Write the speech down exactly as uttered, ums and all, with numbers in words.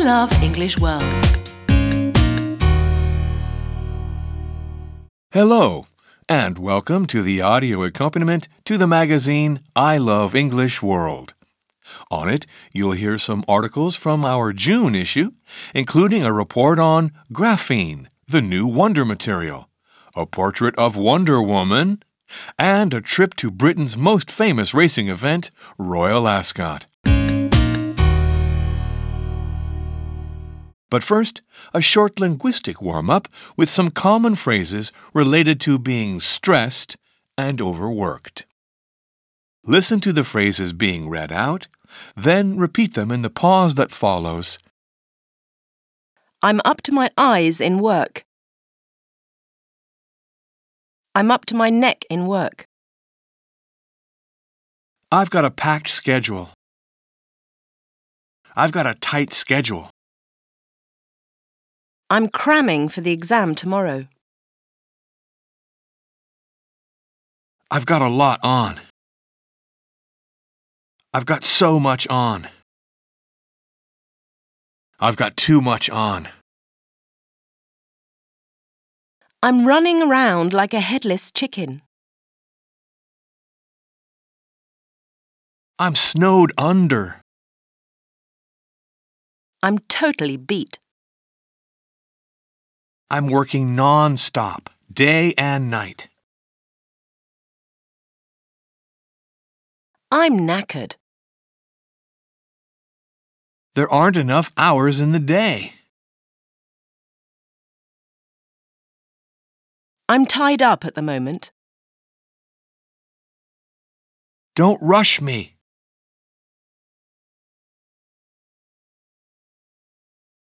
Love English World. Hello, and welcome to the audio accompaniment to the magazine I Love English World. On it, you'll hear some articles from our June issue, including a report on graphene, the new wonder material, a portrait of Wonder Woman, and a trip to Britain's most famous racing event, Royal Ascot. But first, a short linguistic warm-up with some common phrases related to being stressed and overworked. Listen to the phrases being read out, then repeat them in the pause that follows. I'm up to my eyes in work. I'm up to my neck in work. I've got a packed schedule. I've got a tight schedule. I'm cramming for the exam tomorrow. I've got a lot on. I've got so much on. I've got too much on. I'm running around like a headless chicken. I'm snowed under. I'm totally beat. I'm working non-stop, day and night. I'm knackered. There aren't enough hours in the day. I'm tied up at the moment. Don't rush me.